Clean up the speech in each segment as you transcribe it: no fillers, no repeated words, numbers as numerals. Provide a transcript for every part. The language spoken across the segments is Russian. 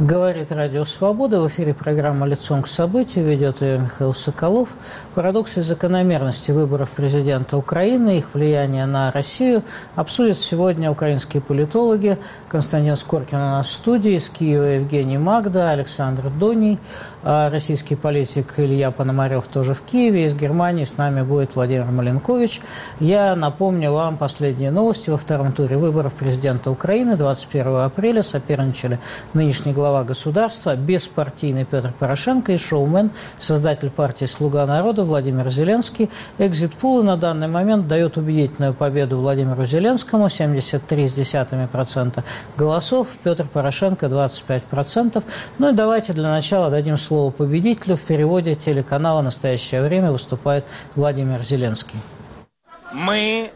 Говорит Радио Свобода. В эфире программа «Лицом к событию». Ведет ее Михаил Соколов. Парадоксы и закономерности выборов президента Украины, их влияние на Россию обсудят сегодня украинские политологи. Константин Скоркин у нас в студии. Из Киева Евгений Магда, Александр Доний. Российский политик Илья Пономарев тоже в Киеве. Из Германии с нами будет Владимир Маленкович. Я напомню вам последние новости. Во втором туре выборов президента Украины 21 апреля соперничали нынешний глава государства, беспартийный Петр Порошенко и шоумен, создатель партии «Слуга народа» Владимир Зеленский. Экзит-пулы на данный момент дают убедительную победу Владимиру Зеленскому, 73,7% голосов, Петр Порошенко 25%. Ну и давайте для начала дадим слово победителю. В переводе телеканала «Настоящее время» выступает Владимир Зеленский. Мы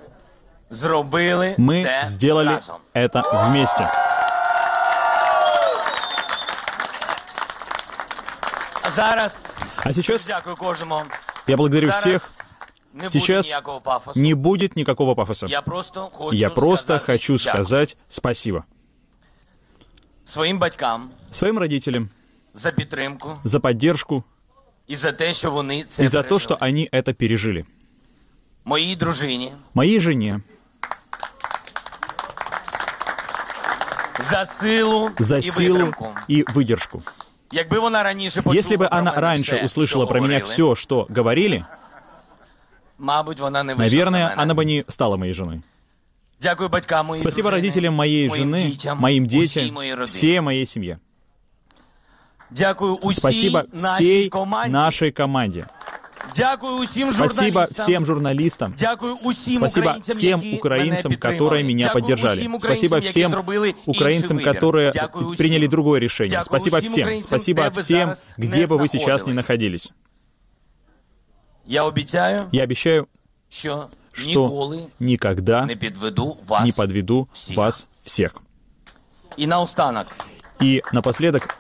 сделали это вместе. А сейчас я благодарю всех. Сейчас не будет никакого пафоса. Я просто хочу сказать спасибо своим родителям за поддержку и за то, что они это пережили. Моей жене за силу и выдержку. Если бы она раньше услышала про меня все, что говорили, наверное, она бы не стала моей женой. Спасибо родителям моей жены, моим детям, всей моей семье. Спасибо всей нашей команде. Спасибо всем журналистам. Спасибо всем украинцам, которые меня поддержали. Спасибо всем украинцам, которые приняли другое решение. Спасибо всем. Спасибо всем, где бы вы сейчас ни находились. Я обещаю, что никогда не подведу вас всех. И напоследок,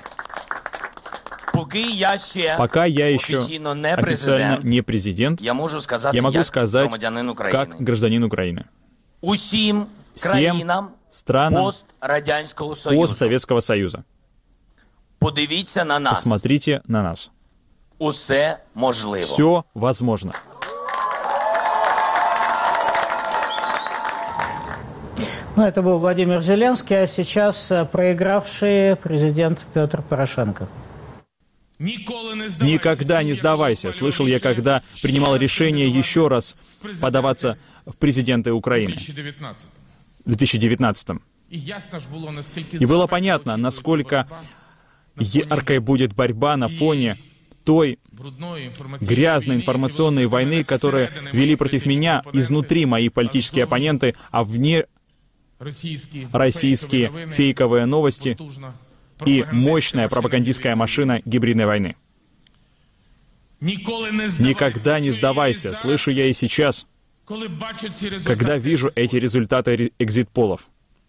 пока я еще официально не президент, я могу сказать, как гражданин Украины. Всем странам постсоветского Союза. Посмотрите на нас. Все возможно. Ну, это был Владимир Зеленский, а сейчас проигравший президент Петр Порошенко. Никогда не сдавайся. Слышал я, когда принимал решение еще раз подаваться в президенты Украины в 2019. И было понятно, насколько яркой будет борьба на фоне той грязной информационной войны, которую вели против меня изнутри мои политические оппоненты, а вне российские фейковые новости и мощная пропагандистская машина гибридной войны. Никогда не сдавайся, слышу я и сейчас, когда вижу эти результаты экзит-полов.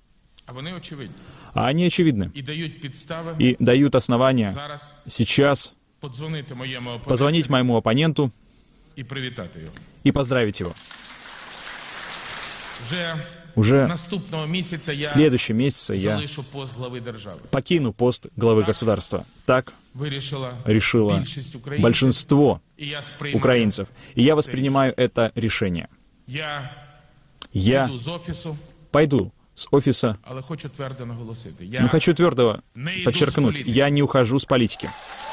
А они очевидны. И дают основания сейчас позвонить моему оппоненту и поздравить его. Уже в следующем месяце я покину пост главы государства. Так решило большинство украинцев. И я воспринимаю это решение. Я пойду с офиса, но хочу твердо подчеркнуть, я не ухожу с политики.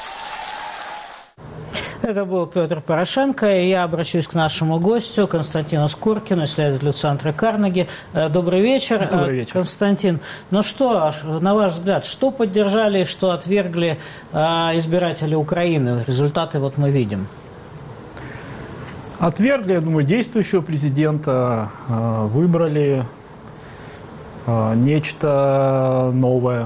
Это был Петр Порошенко, и я обращусь к нашему гостю, Константину Скоркину, исследователю Центра Карнеги. Добрый вечер. Добрый вечер. Константин, ну что, на ваш взгляд, что поддержали и что отвергли избиратели Украины? Результаты вот мы видим. Отвергли, я думаю, действующего президента, выбрали нечто новое.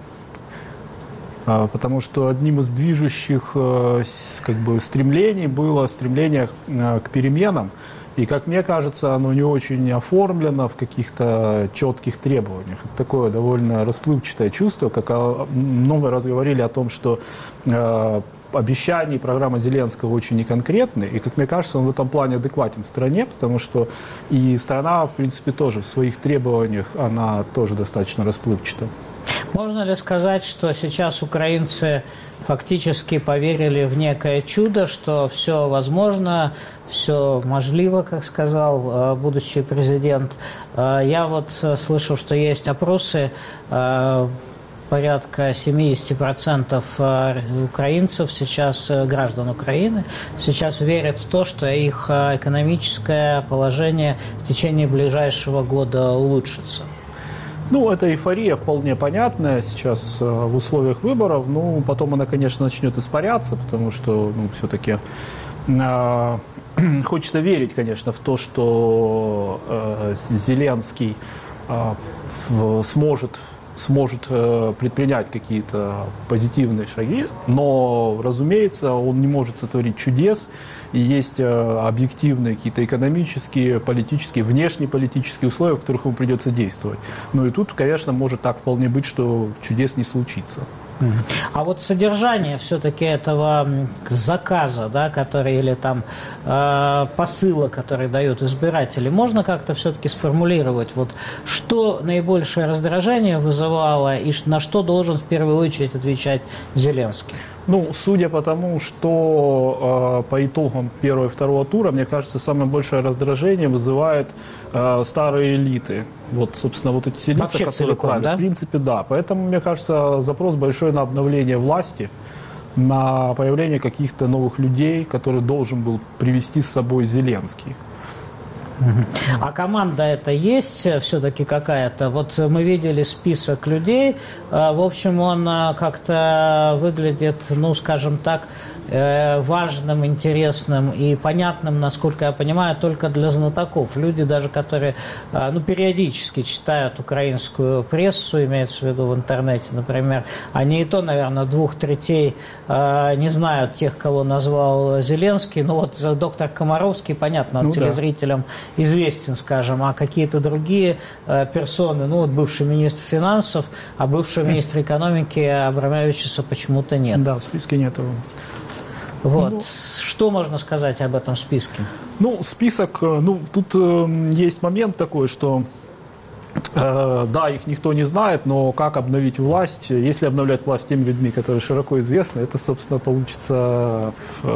Потому что одним из движущих стремлений было стремление к переменам. И, как мне кажется, оно не очень оформлено в каких-то четких требованиях. Это такое довольно расплывчатое чувство, как много раз говорили о том, что обещания и программа Зеленского очень неконкретны. И, как мне кажется, он в этом плане адекватен стране, потому что и страна, в принципе, тоже в своих требованиях, она тоже достаточно расплывчата. Можно ли сказать, что сейчас украинцы фактически поверили в некое чудо, что все возможно, все можливо, как сказал будущий президент? Я вот слышал, что есть опросы, порядка 70% украинцев сейчас, граждан Украины, сейчас верят в то, что их экономическое положение в течение ближайшего года улучшится. Ну, эта эйфория вполне понятная сейчас в условиях выборов. Ну, потом она, конечно, начнет испаряться, потому что, все-таки хочется верить, конечно, в то, что Зеленский сможет предпринять какие-то позитивные шаги, но, разумеется, он не может сотворить чудес, и есть объективные какие-то экономические, политические, внешнеполитические условия, в которых ему придется действовать. Ну и тут, конечно, может так вполне быть, что чудес не случится. А вот содержание все-таки этого заказа, да, который, или там посыла, который дают избиратели, можно как-то все-таки сформулировать, вот, что наибольшее раздражение вызывало и на что должен в первую очередь отвечать Зеленский? Ну, судя по тому, что по итогам первого и второго тура, мне кажется, самое большое раздражение вызывает старые элиты. Вот, собственно, вот эти все лица, вообще которые целиком, правят. да? В принципе, да. Поэтому, мне кажется, запрос большой на обновление власти, на появление каких-то новых людей, которые должен был привести с собой Зеленский. А команда это есть все-таки какая-то? Вот мы видели список людей, в общем, он как-то выглядит, ну, скажем так, важным, интересным и понятным, насколько я понимаю, только для знатоков. Люди даже, которые периодически читают украинскую прессу, имеется в виду в интернете, например, они и то, наверное, 2/3 не знают тех, кого назвал Зеленский. Ну вот доктор Комаровский, понятно, он телезрителям известен, скажем, а какие-то другие персоны, ну вот бывший министр финансов, а бывшего министра экономики Абрамовичуса почему-то нет. Да, в списке нет его. Вот. Что можно сказать об этом списке? Ну, список, тут есть момент такой, что да, их никто не знает, но как обновить власть, если обновлять власть теми людьми, которые широко известны, это, собственно, получится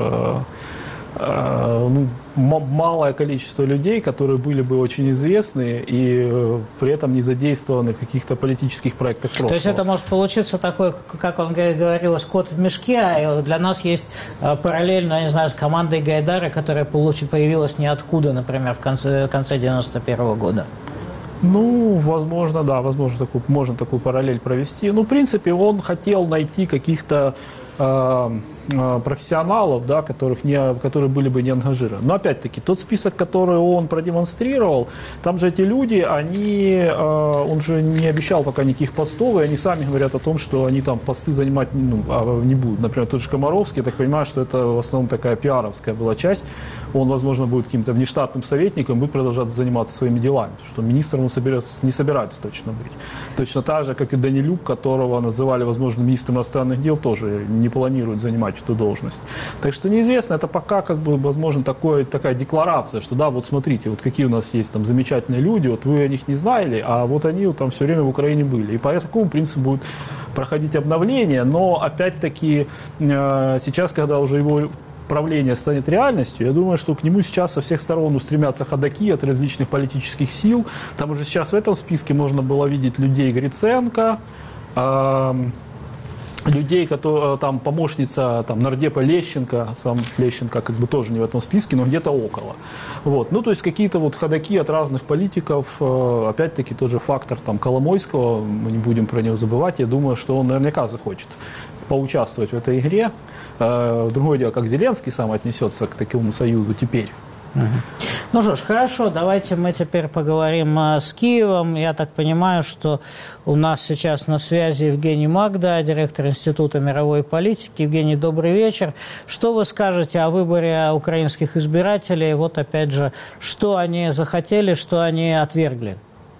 малое количество людей, которые были бы очень известны и при этом не задействованы в каких-то политических проектах прошлого. То есть это может получиться такой, как он говорил, кот в мешке, а для нас есть параллельно, я не знаю, с командой Гайдара, которая появилась ниоткуда, например, в конце 91 года. Ну, возможно, да, можно такую параллель провести. Ну, в принципе, он хотел найти каких-то профессионалов, да, которые были бы не ангажированы. Но опять-таки, тот список, который он продемонстрировал, там же эти люди, он же не обещал пока никаких постов, и они сами говорят о том, что они там посты занимать не будут. Например, тот же Комаровский, я так понимаю, что это в основном такая пиаровская была часть. Он, возможно, будет каким-то внештатным советником, будет продолжать заниматься своими делами, что министром он не собирается точно быть. Точно так же, как и Данилюк, которого называли, возможно, министром иностранных дел, тоже не планирует занимать эту должность. Так что неизвестно, это пока, возможно, такая декларация, что да, вот смотрите, вот какие у нас есть там замечательные люди, вот вы о них не знали, а вот они вот там все время в Украине были. И по такому принципу будет проходить обновление, но опять-таки сейчас, когда уже его правление станет реальностью, я думаю, что к нему сейчас со всех сторон устремятся ходаки от различных политических сил. Там уже сейчас в этом списке можно было видеть людей Гриценко, людей, которые там помощница нардепа Лещенко, сам Лещенко тоже не в этом списке, но где-то около. Вот. Ну, то есть какие-то вот ходаки от разных политиков, опять-таки тоже фактор Коломойского, мы не будем про него забывать, я думаю, что он наверняка захочет поучаствовать в этой игре. Другое дело, как Зеленский сам отнесется к такому союзу теперь. Ну что ж, хорошо, давайте мы теперь поговорим с Киевом. Я так понимаю, что у нас сейчас на связи Евгений Магда, директор Института мировой политики. Евгений, добрый вечер. Что вы скажете о выборе украинских избирателей? Вот опять же, что они захотели, что они отвергли?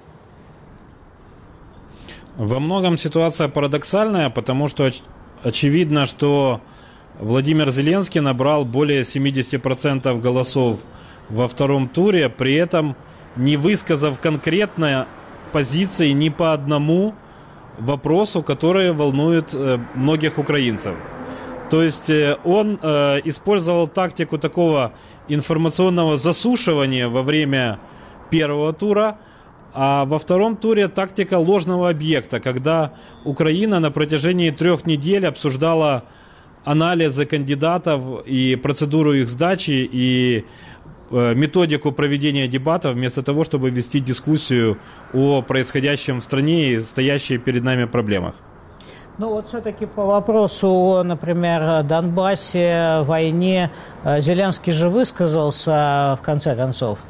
Во многом ситуация парадоксальная, потому что очевидно, что Владимир Зеленский набрал более 70% голосов во втором туре, при этом не высказав конкретно позиции ни по одному вопросу, который волнует многих украинцев. То есть он использовал тактику такого информационного засушивания во время первого тура, а во втором туре тактика ложного объекта, когда Украина на протяжении 3 недель обсуждала анализы кандидатов и процедуру их сдачи и методику проведения дебатов, вместо того, чтобы вести дискуссию о происходящем в стране и стоящих перед нами проблемах. Ну вот все-таки по вопросу о, например, Донбассе, войне, Зеленский же высказался в конце концов.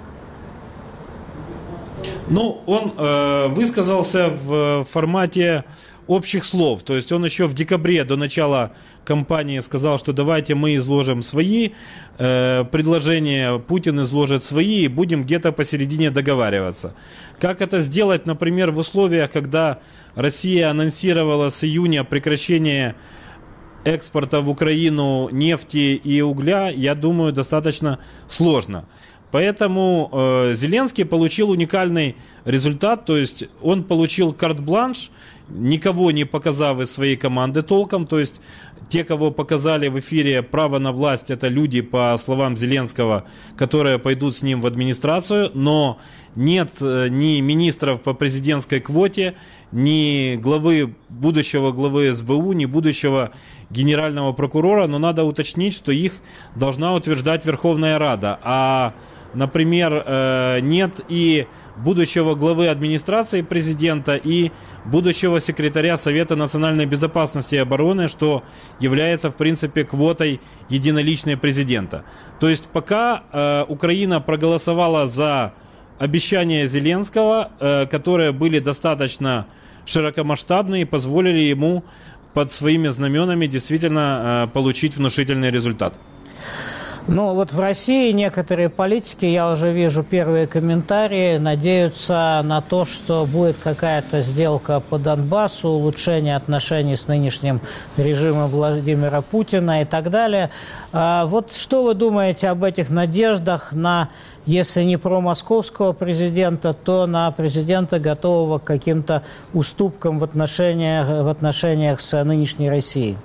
Ну, он высказался в формате общих слов. То есть он еще в декабре до начала кампании сказал, что давайте мы изложим свои предложения, Путин изложит свои, и будем где-то посередине договариваться. Как это сделать, например, в условиях, когда Россия анонсировала с июня прекращение экспорта в Украину нефти и угля, я думаю, достаточно сложно. Поэтому Зеленский получил уникальный результат, то есть он получил карт-бланш, никого не показав из своей команды толком, то есть те, кого показали в эфире право на власть, это люди, по словам Зеленского, которые пойдут с ним в администрацию, но нет ни министров по президентской квоте, ни будущего главы СБУ, ни будущего генерального прокурора, но надо уточнить, что их должна утверждать Верховная Рада, а например, нет и будущего главы администрации президента, и будущего секретаря Совета национальной безопасности и обороны, что является, в принципе, квотой единоличной президента. То есть пока Украина проголосовала за обещания Зеленского, которые были достаточно широкомасштабные и позволили ему под своими знаменами действительно получить внушительный результат. Ну, вот в России некоторые политики, я уже вижу первые комментарии, надеются на то, что будет какая-то сделка по Донбассу, улучшение отношений с нынешним режимом Владимира Путина и так далее. Вот что вы думаете об этих надеждах на, если не промосковского президента, то на президента, готового к каким-то уступкам в отношениях с нынешней Россией?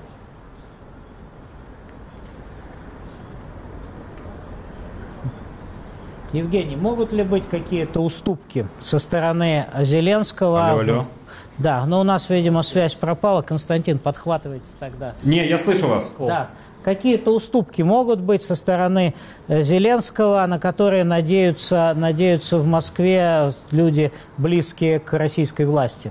Евгений, могут ли быть какие-то уступки со стороны Зеленского? Алло. Да, но у нас, видимо, связь пропала. Константин, подхватывайте тогда. Не, я слышу вас. Да. Какие-то уступки могут быть со стороны Зеленского, на которые надеются в Москве люди, близкие к российской власти?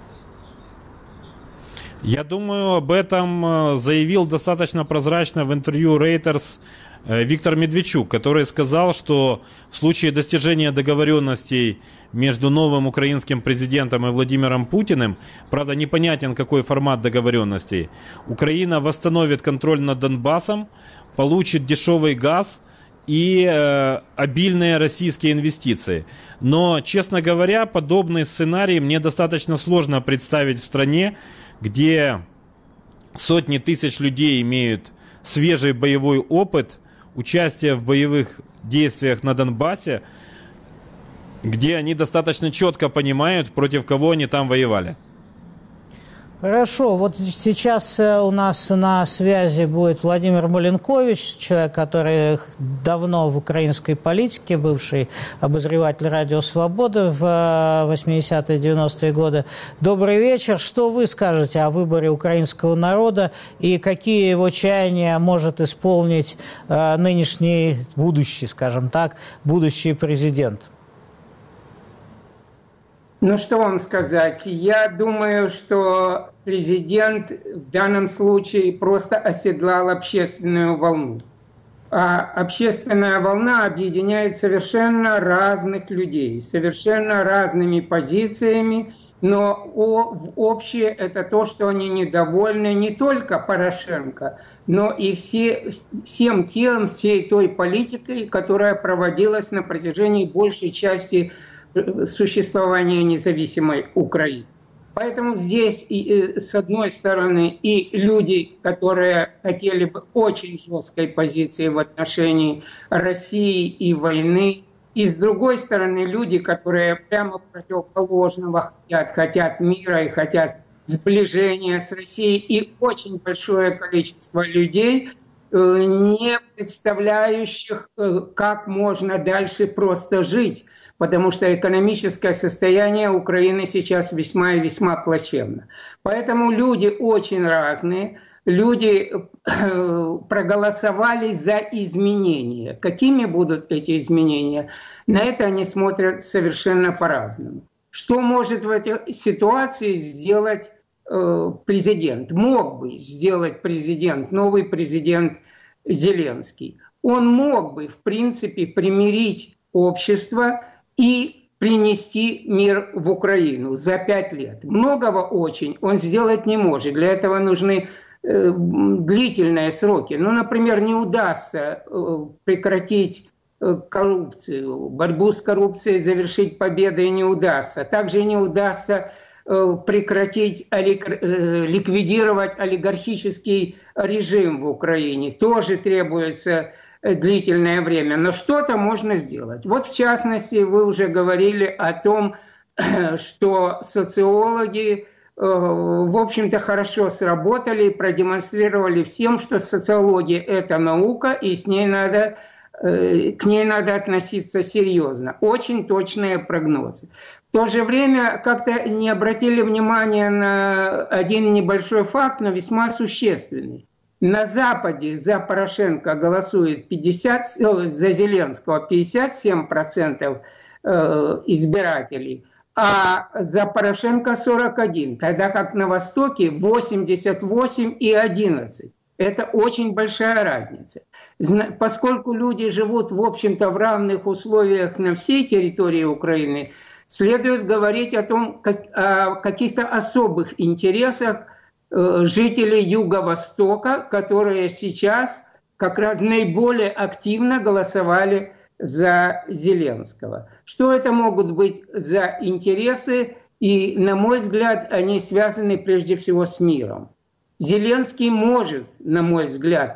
Я думаю, об этом заявил достаточно прозрачно в интервью Reuters Виктор Медведчук, который сказал, что в случае достижения договоренностей между новым украинским президентом и Владимиром Путиным, правда, непонятен какой формат договоренностей, Украина восстановит контроль над Донбассом, получит дешевый газ и обильные российские инвестиции. Но, честно говоря, подобный сценарий мне достаточно сложно представить в стране, где сотни тысяч людей имеют свежий боевой опыт, участие в боевых действиях на Донбассе, где они достаточно четко понимают, против кого они там воевали. Хорошо, вот сейчас у нас на связи будет Владимир Маленкович, человек, который давно в украинской политике, бывший обозреватель «Радио Свобода» в 80-е, 90-е годы. Добрый вечер. Что вы скажете о выборе украинского народа и какие его чаяния может исполнить нынешний, будущий, скажем так, будущий президент? Ну, что вам сказать? Я думаю, что президент в данном случае просто оседлал общественную волну. А общественная волна объединяет совершенно разных людей, совершенно разными позициями, но общее это то, что они недовольны не только Порошенко, но и всем тем, всей той политикой, которая проводилась на протяжении большей части существования независимой Украины. Поэтому здесь, с одной стороны, и люди, которые хотели бы очень жесткой позиции в отношении России и войны, И с другой стороны, люди, которые прямо противоположного хотят мира и хотят сближения с Россией, и очень большое количество людей, не представляющих, как можно дальше просто жить, потому что экономическое состояние Украины сейчас весьма и весьма плачевно. Поэтому люди очень разные. Люди проголосовали за изменения. Какими будут эти изменения? На это они смотрят совершенно по-разному. Что может в этой ситуации сделать президент? Мог бы сделать президент, новый президент Зеленский. Он мог бы, в принципе, примирить общество и принести мир в Украину за 5 лет. Многого очень он сделать не может. Для этого нужны длительные сроки. Ну, например, не удастся прекратить коррупцию, борьбу с коррупцией завершить победой не удастся. Также не удастся прекратить, ликвидировать олигархический режим в Украине. Тоже требуется длительное время. Но что-то можно сделать. Вот в частности, вы уже говорили о том, что социологи в общем-то, хорошо сработали и продемонстрировали всем, что социология – это наука, и к ней надо относиться серьезно. Очень точные прогнозы. В то же время как-то не обратили внимания на один небольшой факт, но весьма существенный. На Западе за Порошенко голосует за Зеленского 57% избирателей, а за Порошенко 41%, тогда как на Востоке 88 и 11%. Это очень большая разница. Поскольку люди живут, в общем-то, в равных условиях на всей территории Украины, следует говорить о каких-то особых интересах жителей Юго-Востока, которые сейчас как раз наиболее активно голосовали за Зеленского. Что это могут быть за интересы? И, на мой взгляд, они связаны прежде всего с миром. Зеленский может, на мой взгляд,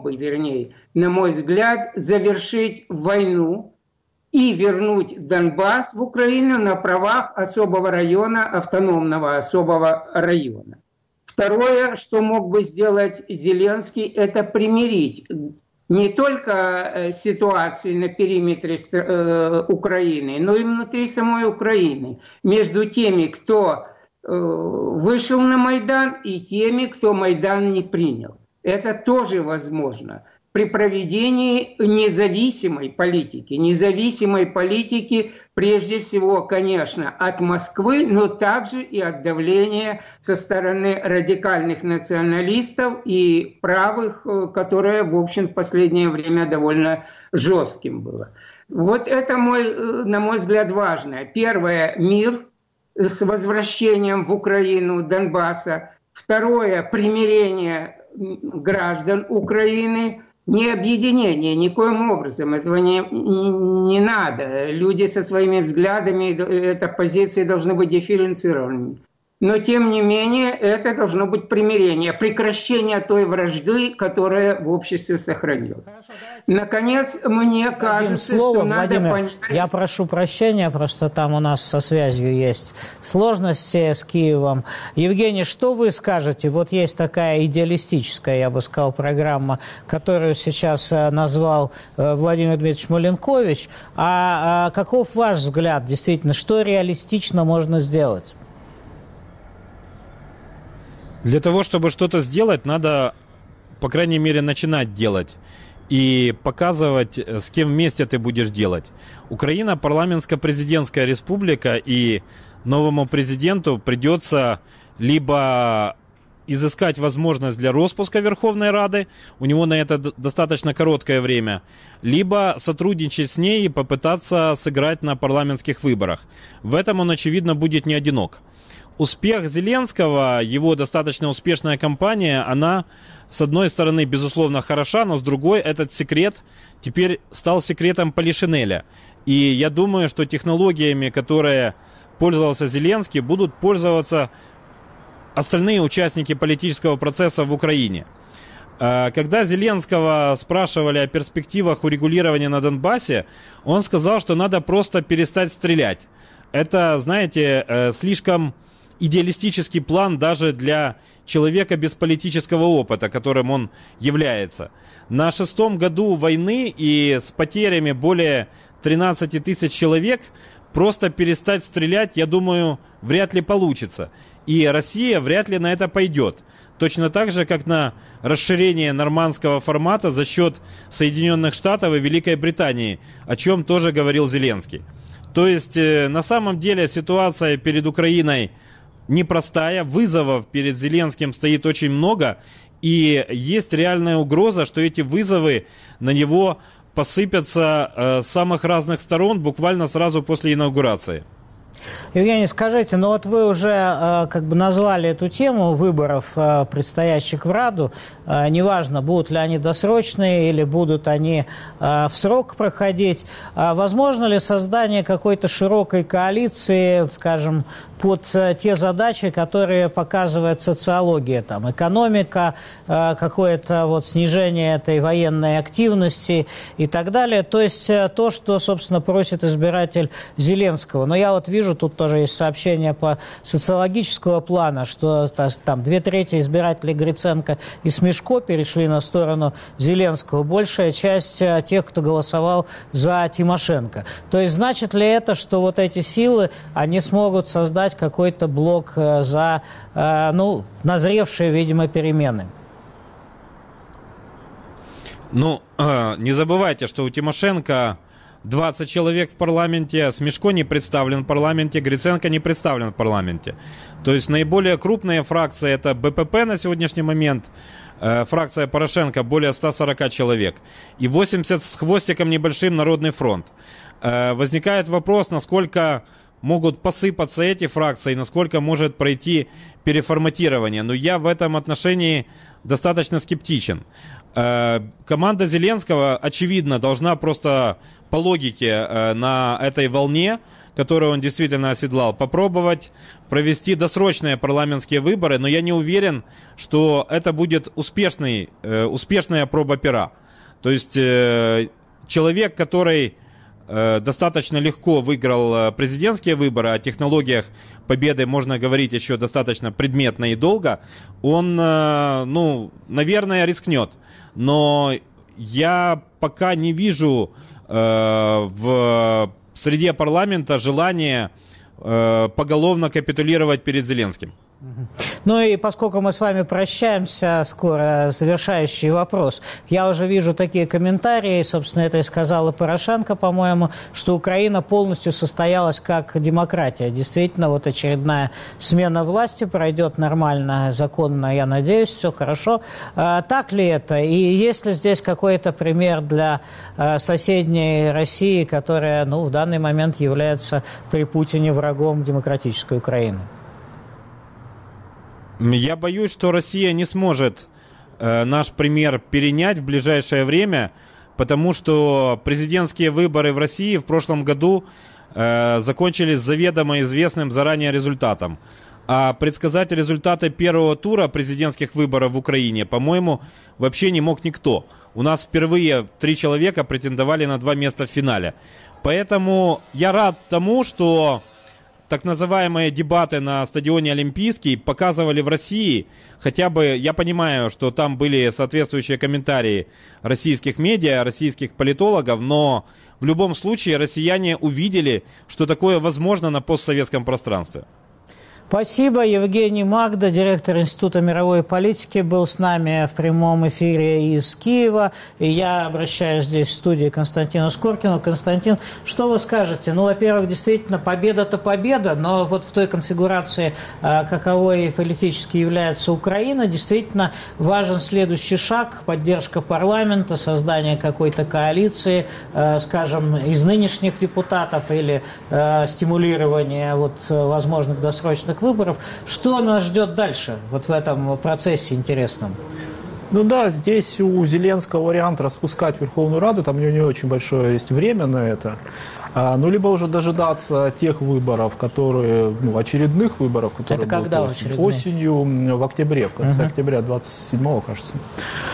на мой взгляд, завершить войну и вернуть Донбасс в Украину на правах особого района, автономного особого района. Второе, что мог бы сделать Зеленский, это примирить не только ситуацию на периметре Украины, но и внутри самой Украины, между теми, кто вышел на Майдан, и теми, кто Майдан не принял. Это тоже возможно при проведении независимой политики, прежде всего, конечно, от Москвы, но также и от давления со стороны радикальных националистов и правых, которое, в общем, в последнее время довольно жестким было. Вот это, на мой взгляд, важно. Первое – мир с возвращением в Украину Донбасса. Второе – примирение граждан Украины. Не объединение, никоим образом, этого не надо. Люди со своими взглядами, это позиции должны быть дифференцированными. Но, тем не менее, это должно быть примирение, прекращение той вражды, которая в обществе сохранилась. Наконец, мне кажется, что надо понять... Я прошу прощения, просто там у нас со связью есть сложности с Киевом. Евгений, что вы скажете? Вот есть такая идеалистическая, я бы сказал, программа, которую сейчас назвал Владимир Дмитриевич Маленкович. А каков ваш взгляд, действительно, что реалистично можно сделать? Для того, чтобы что-то сделать, надо, по крайней мере, начинать делать. И показывать, с кем вместе ты будешь делать. Украина парламентско-президентская республика, и новому президенту придется либо изыскать возможность для распуска Верховной Рады, у него на это достаточно короткое время, либо сотрудничать с ней и попытаться сыграть на парламентских выборах. В этом он, очевидно, будет не одинок. Успех Зеленского, его достаточно успешная кампания, она, с одной стороны, безусловно, хороша, но с другой, этот секрет теперь стал секретом Полишинеля. И я думаю, что технологиями, которые пользовался Зеленский, будут пользоваться остальные участники политического процесса в Украине. Когда Зеленского спрашивали о перспективах урегулирования на Донбассе, он сказал, что надо просто перестать стрелять. Это, знаете, слишком идеалистический план даже для человека без политического опыта, которым он является. На 6-м году войны и с потерями более 13 тысяч человек просто перестать стрелять, я думаю, вряд ли получится. И Россия вряд ли на это пойдет. Точно так же, как на расширение нормандского формата за счет Соединенных Штатов и Великой Британии, о чем тоже говорил Зеленский. То есть, на самом деле, ситуация перед Украиной непростая, вызовов перед Зеленским стоит очень много, и есть реальная угроза, что эти вызовы на него посыпятся с самых разных сторон буквально сразу после инаугурации. Евгений, скажите, ну вот вы уже как бы назвали эту тему выборов, предстоящих в Раду. Неважно, будут ли они досрочные или будут они в срок проходить. Возможно ли создание какой-то широкой коалиции, скажем, под те задачи, которые показывает социология, там, экономика, какое-то вот снижение этой военной активности и так далее. То есть то, что, собственно, просит избиратель Зеленского. Но я вот вижу, тут тоже есть сообщение по социологического плана, что там 2/3 избирателей Гриценко и Смешко перешли на сторону Зеленского. Большая часть тех, кто голосовал за Тимошенко. То есть значит ли это, что вот эти силы, они смогут создать какой-то блок за, ну, назревшие, видимо, перемены? Ну, не забывайте, что у Тимошенко 20 человек в парламенте, Смешко не представлен в парламенте, Гриценко не представлен в парламенте. То есть наиболее крупные фракции — это БПП на сегодняшний момент, фракция Порошенко более 140 человек, и 80 с хвостиком небольшим Народный фронт. Возникает вопрос, насколько могут посыпаться эти фракции, насколько может пройти переформатирование. Но я в этом отношении достаточно скептичен. Команда Зеленского, очевидно, должна просто по логике на этой волне, которую он действительно оседлал, попробовать провести досрочные парламентские выборы, но я не уверен, что это будет успешная проба пера. То есть человек, который достаточно легко выиграл президентские выборы, о технологиях победы можно говорить еще достаточно предметно и долго, он, ну, наверное, рискнет. Но я пока не вижу в среде парламента желания поголовно капитулировать перед Зеленским. Ну и поскольку мы с вами прощаемся, скоро завершающий вопрос. Я уже вижу такие комментарии, собственно, это и сказала Порошенко, по-моему, что Украина полностью состоялась как демократия. Действительно, вот очередная смена власти пройдет нормально, законно, я надеюсь, все хорошо. Так ли это? И есть ли здесь какой-то пример для соседней России, которая, ну, в данный момент является при Путине врагом демократической Украины? Я боюсь, что Россия не сможет наш пример перенять в ближайшее время, потому что президентские выборы в России в прошлом году закончились заведомо известным заранее результатом. А предсказать результаты первого тура президентских выборов в Украине, по-моему, вообще не мог никто. У нас впервые 3 человека претендовали на 2 места в финале. Поэтому я рад тому, что так называемые дебаты на стадионе Олимпийский показывали в России, хотя бы, я понимаю, что там были соответствующие комментарии российских медиа, российских политологов, но в любом случае россияне увидели, что такое возможно на постсоветском пространстве. Спасибо. Евгений Магда, директор Института мировой политики, был с нами в прямом эфире из Киева. И я обращаюсь здесь в студии к Константину Скоркину. Константин, что вы скажете? Ну, во-первых, действительно, победа-то победа, но вот в той конфигурации, каковой политически является Украина, действительно важен следующий шаг – поддержка парламента, создание какой-то коалиции, скажем, из нынешних депутатов или стимулирование вот возможных досрочных выборов. Что нас ждет дальше вот в этом процессе интересном? Ну да, здесь у Зеленского вариант распускать Верховную Раду, там у него не очень большое есть время на это. Ну, либо уже дожидаться тех выборов, которые, ну, очередных выборов, которые это когда будут осенью, в октябре, в конце октября, 27-го, кажется.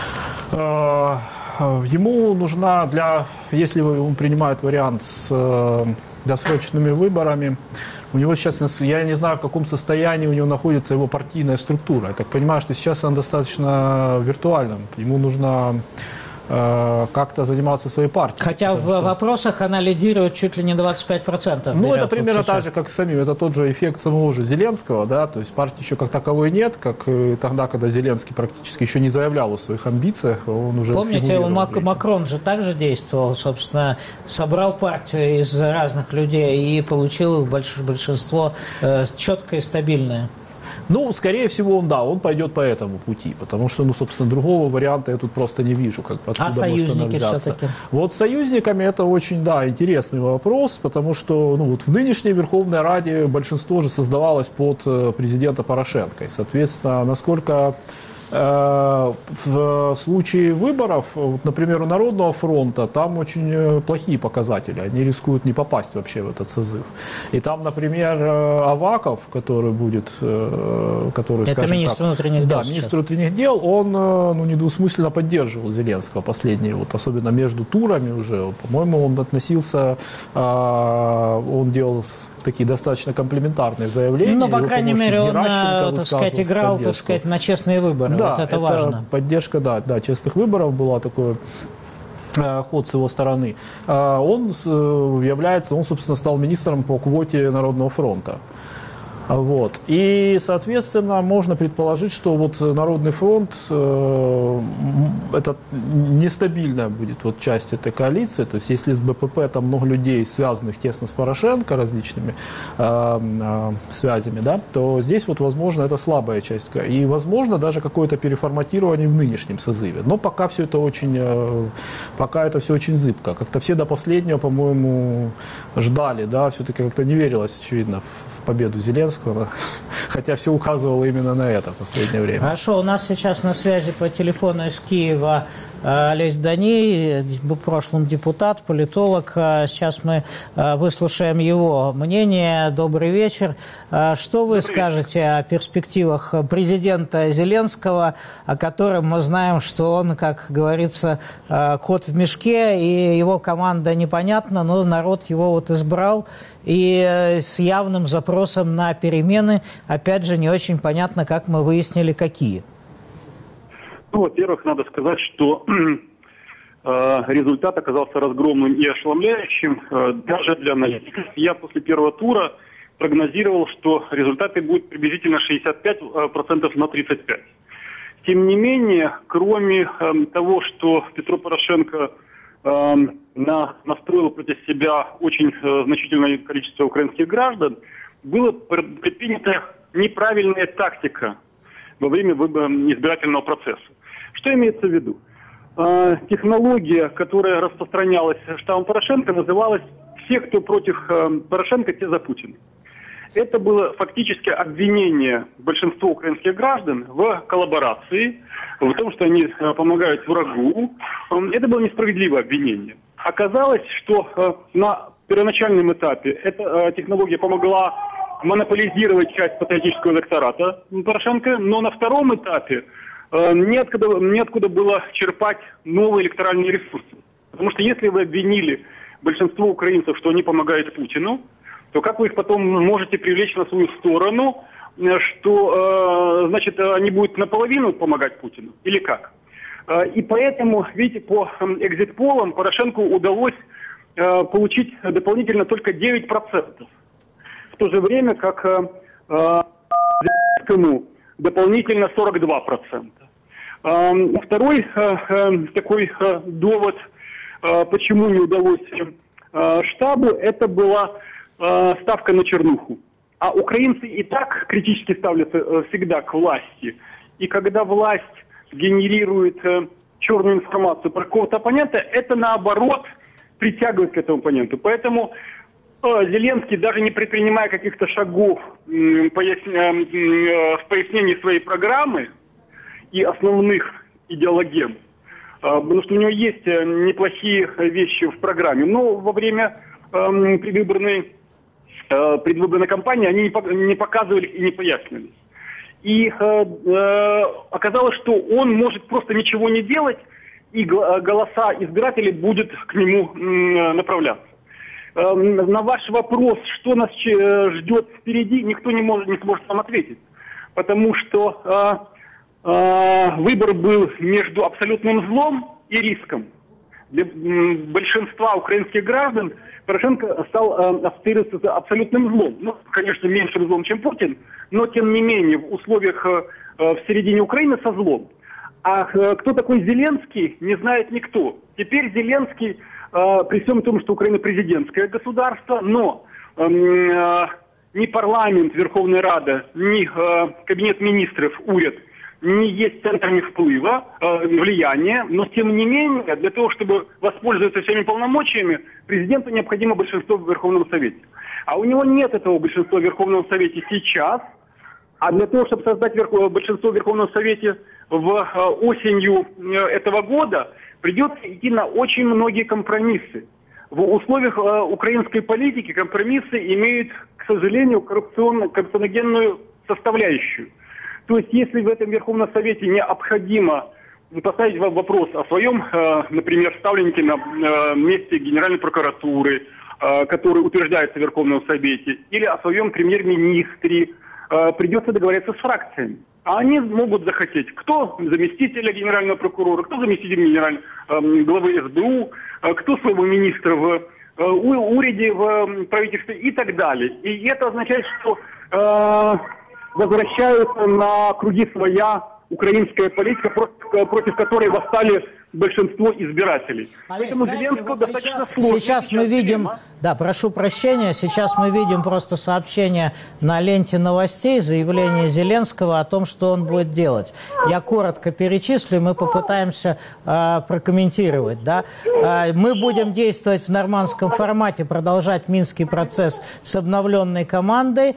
Ему нужна если он принимает вариант с досрочными выборами, у него сейчас, я не знаю, в каком состоянии у него находится его партийная структура. Я так понимаю, что сейчас он достаточно виртуальным. Ему нужно как-то заниматься своей партией. Хотя в вопросах она лидирует чуть ли не 25%. Ну, это примерно так же, как с самим. Это тот же эффект самого же Зеленского, да, то есть партии еще как таковой нет, как тогда, когда Зеленский практически еще не заявлял о своих амбициях, он уже Помните, Макрон же также действовал, собственно, собрал партию из разных людей и получил большинство четкое и стабильное. Ну, скорее всего, он пойдет по этому пути, потому что, собственно, другого варианта я тут просто не вижу, откуда может она взяться. Все-таки? Вот с союзниками это очень, интересный вопрос, потому что, вот в нынешней Верховной Раде большинство же создавалось под президента Порошенко, и, соответственно, насколько в случае выборов, например, у Народного фронта, там очень плохие показатели. Они рискуют не попасть вообще в этот созыв. И там, например, Аваков, который будет... Это министр внутренних дел. Да, министр внутренних дел, он недвусмысленно поддерживал Зеленского последние, особенно между турами уже. По-моему, он относился... Он делал такие достаточно комплементарные заявления. Но, по крайней мере, он, так сказать, играл, на честные выборы. Да, вот это важно. Поддержка, честных выборов была такой ход с его стороны. Он, собственно, стал министром по квоте Народного фронта. Вот. И, соответственно, можно предположить, что Народный фронт это нестабильная будет часть этой коалиции. То есть, если с БПП там много людей, связанных тесно с Порошенко различными связями, то здесь возможно, это слабая часть. И, возможно, даже какое-то переформатирование в нынешнем созыве. Но пока все это очень зыбко. Как-то все до последнего, по-моему, ждали, все-таки как-то не верилось, очевидно, в победу Зеленского. Хотя все указывало именно на это в последнее время. Хорошо, у нас сейчас на связи по телефону из Киева Олесь Даней, в прошлом депутат, политолог. Сейчас мы выслушаем его мнение. Добрый вечер. Что вы скажете о перспективах президента Зеленского, о котором мы знаем, что он, как говорится, кот в мешке, и его команда непонятна, но народ его избрал, и с явным запросом на перемены, опять же, не очень понятно, как мы выяснили, какие. Во-первых, надо сказать, что результат оказался разгромным и ошеломляющим даже для аналитиков. Я после первого тура прогнозировал, что результаты будут приблизительно 65% на 35%. Тем не менее, кроме того, что Петро Порошенко настроил против себя очень значительное количество украинских граждан, была предпринята неправильная тактика во время избирательного процесса. Что имеется в виду? Технология, которая распространялась штабом Порошенко, называлась «Все, кто против Порошенко, те за Путина». Это было фактически обвинение большинства украинских граждан в коллаборации, в том, что они помогают врагу. Это было несправедливое обвинение. Оказалось, что на первоначальном этапе эта технология помогла монополизировать часть патриотического электората Порошенко, но на втором этапе неоткуда было черпать новые электоральные ресурсы. Потому что если вы обвинили большинство украинцев, что они помогают Путину, то как вы их потом можете привлечь на свою сторону, что, значит, они будут наполовину помогать Путину? Или как? И поэтому, видите, по экзит-полам Порошенко удалось получить дополнительно только 9%. В то же время, как Зеленскому дополнительно 42%. Второй такой довод, почему не удалось штабу, это была ставка на чернуху. А украинцы и так критически ставятся всегда к власти. И когда власть генерирует черную информацию про какого-то оппонента, это наоборот притягивает к этому оппоненту. Поэтому Зеленский, даже не предпринимая каких-то шагов в пояснении своей программы и основных идеологем, потому что у него есть неплохие вещи в программе, но во время предвыборной кампании они не показывали и не пояснили. И оказалось, что он может просто ничего не делать и голоса избирателей будут к нему направляться. На ваш вопрос, что нас ждет впереди, никто не сможет вам ответить. Потому что выбор был между абсолютным злом и риском. Для большинства украинских граждан Порошенко стал ассоциироваться абсолютным злом. Ну, конечно, меньшим злом, чем Путин, но тем не менее в условиях в середине Украины со злом. А кто такой Зеленский, не знает никто. Теперь Зеленский, при всем том, что Украина президентское государство, но ни парламент, Верховная Рада, ни кабинет министров, уряд не есть центрами вплыва, влияния, но тем не менее, для того, чтобы воспользоваться всеми полномочиями, президенту необходимо большинство в Верховном Совете. А у него нет этого большинства в Верховном Совете сейчас, а для того, чтобы создать большинство в Верховном Совете осенью этого года, придется идти на очень многие компромиссы. В условиях украинской политики компромиссы имеют, к сожалению, коррупционогенную составляющую. То есть, если в этом Верховном Совете необходимо поставить вопрос о своем, например, ставленнике на месте Генеральной прокуратуры, который утверждается в Верховном Совете, или о своем премьер-министре, придется договориться с фракциями. А они могут захотеть, кто заместителя генерального прокурора, кто заместитель главы СБУ, кто своего министра в уряде, в правительстве и так далее. И это означает, что возвращаются на круги своя украинская политика, против которой восстали большинство избирателей. Олег, знаете, вот сейчас мы видим, да, прошу прощения, сейчас мы видим просто сообщение на ленте новостей, заявление Зеленского о том, что он будет делать. Я коротко перечислю, мы попытаемся прокомментировать. Да? Мы будем действовать в нормандском формате, продолжать Минский процесс с обновленной командой.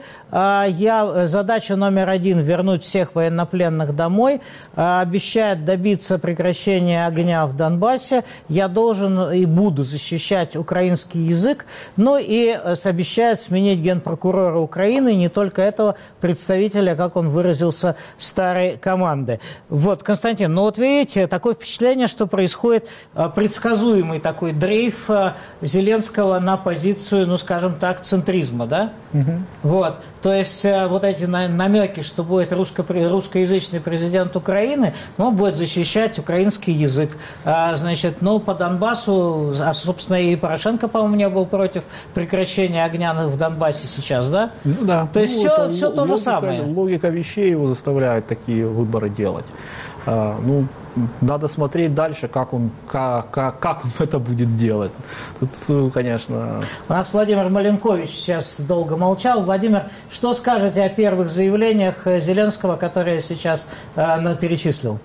Задача номер 1 – вернуть всех военнопленных домой. Обещает добиться прекращения огня в Донбассе. Я должен и буду защищать украинский язык, но и обещает сменить генпрокурора Украины, не только этого представителя, как он выразился, старой команды. Вот, Константин, ну вот видите, такое впечатление, что происходит предсказуемый такой дрейф Зеленского на позицию, ну скажем так, центризма, да? Угу. Вот, то есть вот эти намеки, что будет русскоязычный президент Украины, но он будет защищать украинский язык. Значит, ну, по Донбассу, собственно, и Порошенко, по-моему, не был против прекращения огня в Донбассе сейчас, да? Ну, да. То есть все то же самое. Логика вещей его заставляет такие выборы делать. Ну, надо смотреть дальше, как он это будет делать. Тут, конечно... У нас Владимир Маленкович сейчас долго молчал. Владимир, что скажете о первых заявлениях Зеленского, которые я сейчас перечислил?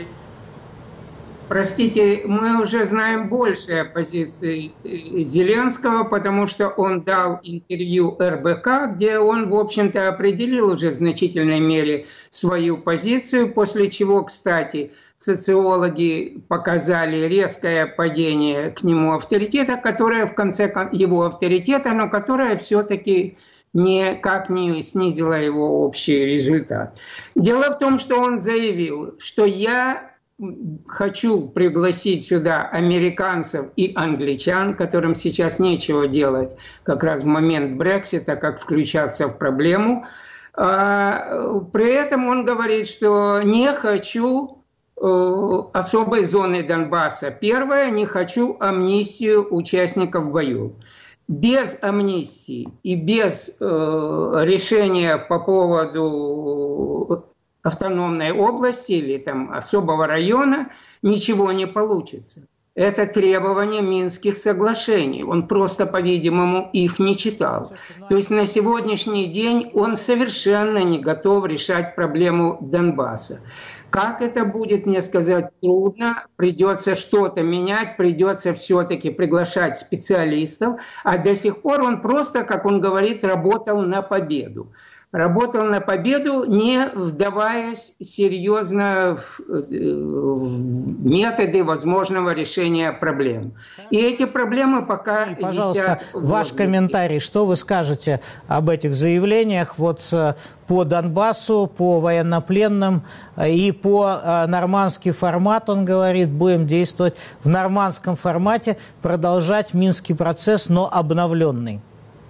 Простите, мы уже знаем больше о позиции Зеленского, потому что он дал интервью РБК, где он, в общем-то, определил уже в значительной мере свою позицию, после чего, кстати, социологи показали резкое падение к нему авторитета, которое в конце его авторитета, но которое все-таки никак не снизило его общий результат. Дело в том, что он заявил, что я хочу пригласить сюда американцев и англичан, которым сейчас нечего делать как раз в момент Брексита, как включаться в проблему. При этом он говорит, что не хочу особой зоны Донбасса. Первое, не хочу амнистию участников боев. Без амнистии и без решения по поводу автономной области или там особого района ничего не получится. Это требование Минских соглашений. Он просто, по-видимому, их не читал. То есть на сегодняшний день он совершенно не готов решать проблему Донбасса. Как это будет, мне сказать трудно. Придется что-то менять, придется все-таки приглашать специалистов. А до сих пор он просто, как он говорит, работал на победу. работал на победу, не вдаваясь серьезно в методы возможного решения проблем. И эти проблемы пока висят. Пожалуйста, ваш комментарий, что вы скажете об этих заявлениях вот по Донбассу, по военнопленным и по нормандский формат, он говорит, будем действовать в нормандском формате, продолжать Минский процесс, но обновленный.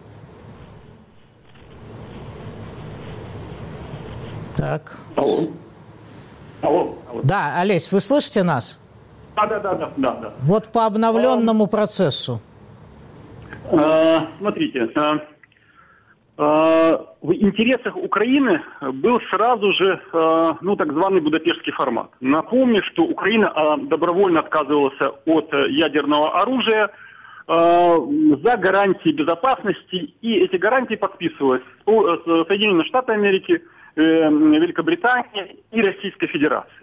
Так. Алло. Да, Олесь, вы слышите нас? Да. Вот по обновленному процессу. Смотрите, в интересах Украины был сразу же, так званый Будапештский формат. Напомню, что Украина добровольно отказывалась от ядерного оружия за гарантии безопасности, и эти гарантии подписывались с Соединенными Штатами Америки, Великобритании и Российской Федерации.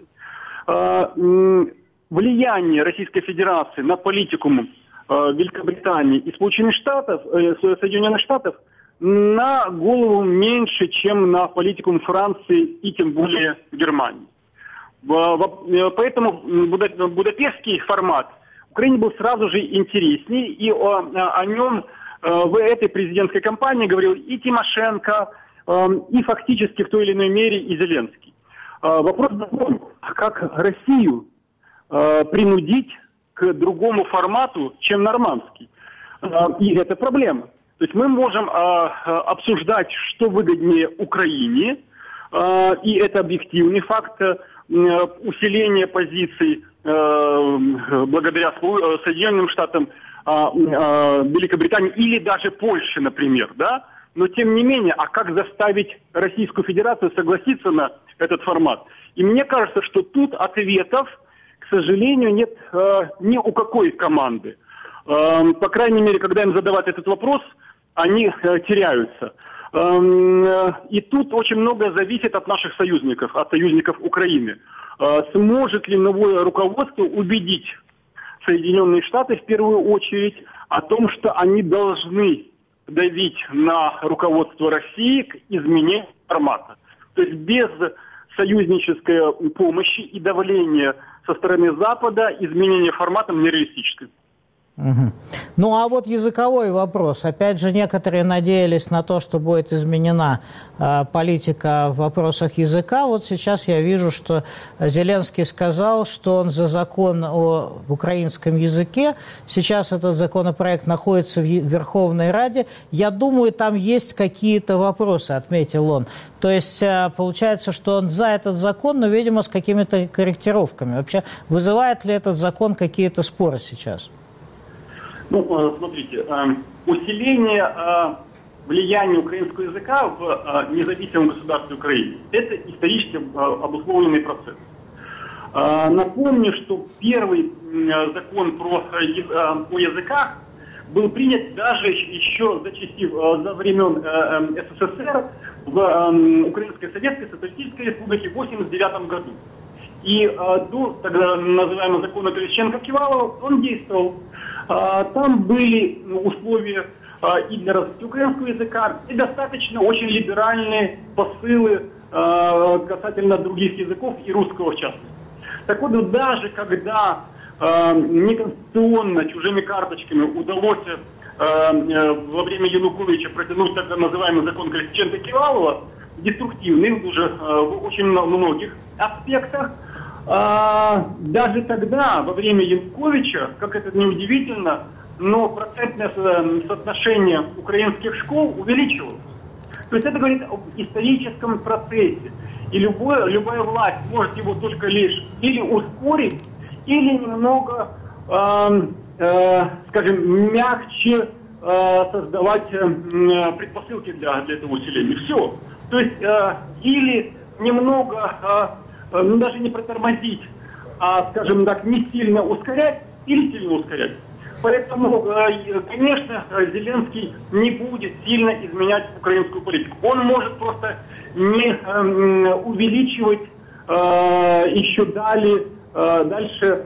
Влияние Российской Федерации на политику Великобритании и Соединенных Штатов на голову меньше, чем на политику Франции и тем более Германии. Поэтому Будапештский формат Украине был сразу же интересней, и о нем в этой президентской кампании говорил и Тимошенко, и фактически в той или иной мере и Зеленский. Вопрос в том, как Россию принудить к другому формату, чем нормандский. И это проблема. То есть мы можем обсуждать, что выгоднее Украине, и это объективный факт усиления позиций благодаря Соединенным Штатам, Великобритании или даже Польше, например, да? Но тем не менее, а как заставить Российскую Федерацию согласиться на этот формат? И мне кажется, что тут ответов, к сожалению, нет ни у какой команды. По крайней мере, когда им задавать этот вопрос, они теряются. И тут очень многое зависит от наших союзников, от союзников Украины. Сможет ли новое руководство убедить Соединенные Штаты в первую очередь о том, что они должны давить на руководство России к изменению формата. То есть без союзнической помощи и давления со стороны Запада изменение формата нереалистическое. Угу. Ну а вот языковой вопрос. Опять же, некоторые надеялись на то, что будет изменена политика в вопросах языка. Вот сейчас я вижу, что Зеленский сказал, что он за закон о украинском языке. Сейчас этот законопроект находится в Верховной Раде. Я думаю, там есть какие-то вопросы, отметил он. То есть получается, что он за этот закон, но, видимо, с какими-то корректировками. Вообще, вызывает ли этот закон какие-то споры сейчас? Ну, смотрите, усиление влияния украинского языка в независимом государстве Украины – это исторически обусловленный процесс. Напомню, что первый закон о языках был принят даже еще за времен СССР в Украинской Советской Социалистической Республике в 1989 году. И до тогда называемого закона Колесниченко-Кивалова он действовал. Там были условия и для развития украинского языка, и достаточно очень либеральные посылы касательно других языков и русского в частности. Так вот, даже когда неконституционно чужими карточками удалось во время Януковича протянуть так называемый закон Колесниченко-Кивалова, деструктивный уже в очень многих аспектах, даже тогда, во время Януковича, как это не удивительно, но процентное соотношение украинских школ увеличивалось. То есть это говорит об историческом процессе. И любая власть может его только лишь или ускорить, или немного, скажем, мягче создавать предпосылки для этого усиления. Все. То есть или немного... даже не протормозить, а, скажем так, не сильно ускорять или сильно ускорять. Поэтому, конечно, Зеленский не будет сильно изменять украинскую политику. Он может просто не увеличивать еще дальше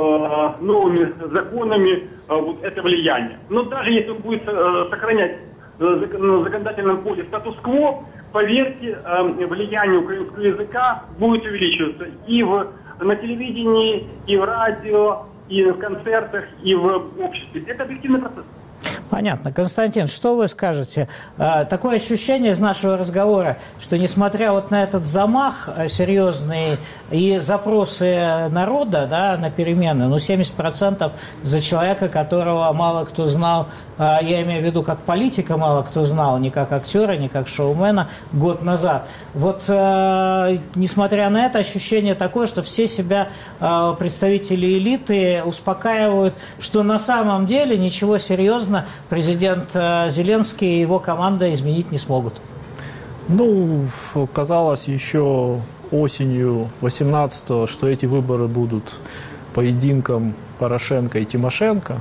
новыми законами вот это влияние. Но даже если он будет сохранять на законодательном поле статус-кво, поверьте, влияние украинского языка будет увеличиваться и на телевидении, и в радио, и в концертах, и в обществе. Это объективный процесс. Понятно. Константин, что вы скажете? Такое ощущение из нашего разговора, что несмотря вот на этот замах серьезный и запросы народа, да, на перемены, 70% за человека, которого мало кто знал, я имею в виду как политика, мало кто знал, не как актера, не как шоумена год назад. Вот несмотря на это, ощущение такое, что все себя представители элиты успокаивают, что на самом деле ничего серьезно президент Зеленский и его команда изменить не смогут. Ну, казалось еще осенью 18-го, что эти выборы будут поединком Порошенко и Тимошенко.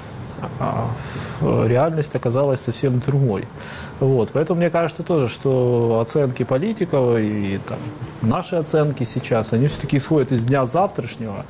Реальность оказалась совсем другой. Вот. Поэтому мне кажется тоже, что оценки политиков и там, наши оценки сейчас, они все-таки исходят из дня завтрашнего,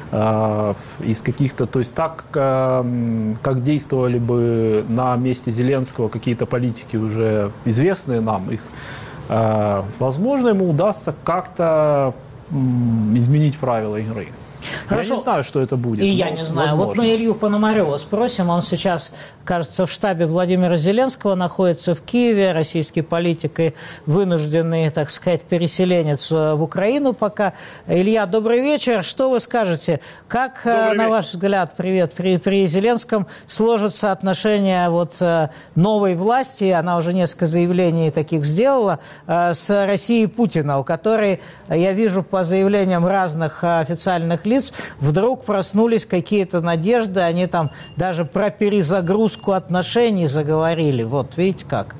из каких-то, то есть так, как действовали бы на месте Зеленского какие-то политики уже известные нам, их, возможно, ему удастся как-то изменить правила игры. Хорошо. Я не знаю, что это будет. И я не знаю. Возможно. Вот мы Илью Пономарева спросим. Он сейчас, кажется, в штабе Владимира Зеленского, находится в Киеве, российский политик и вынужденный, так сказать, переселенец в Украину пока. Илья, добрый вечер. Что вы скажете? Как, на ваш взгляд, привет, при Зеленском сложатся отношения вот новой власти, она уже несколько заявлений таких сделала, с Россией Путина, у которой, я вижу по заявлениям разных официальных лиц, вдруг проснулись какие-то надежды, они там даже про перезагрузку отношений заговорили. Вот, видите как?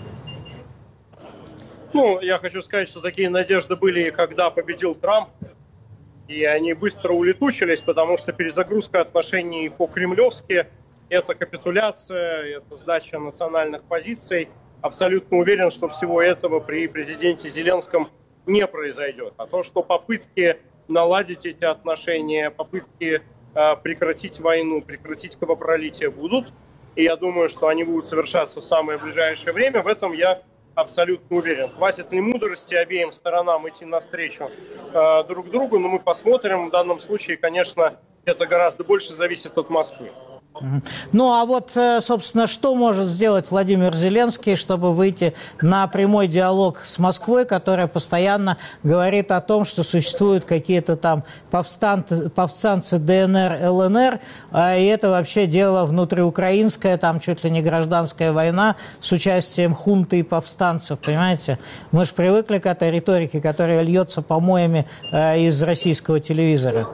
Ну, я хочу сказать, что такие надежды были, когда победил Трамп, и они быстро улетучились, потому что перезагрузка отношений по-кремлевски – это капитуляция, это сдача национальных позиций. Абсолютно уверен, что всего этого при президенте Зеленском не произойдет. А то, что попытки наладить эти отношения, попытки прекратить войну, прекратить кровопролитие будут. И я думаю, что они будут совершаться в самое ближайшее время. В этом я абсолютно уверен. Хватит ли мудрости обеим сторонам идти навстречу друг другу, но мы посмотрим. В данном случае, конечно, это гораздо больше зависит от Москвы. Ну, а вот, собственно, что может сделать Владимир Зеленский, чтобы выйти на прямой диалог с Москвой, которая постоянно говорит о том, что существуют какие-то там повстанцы ДНР, ЛНР, и это вообще дело внутриукраинское, там чуть ли не гражданская война с участием хунты и повстанцев, понимаете? Мы же привыкли к этой риторике, которая льется помоями из российского телевизора.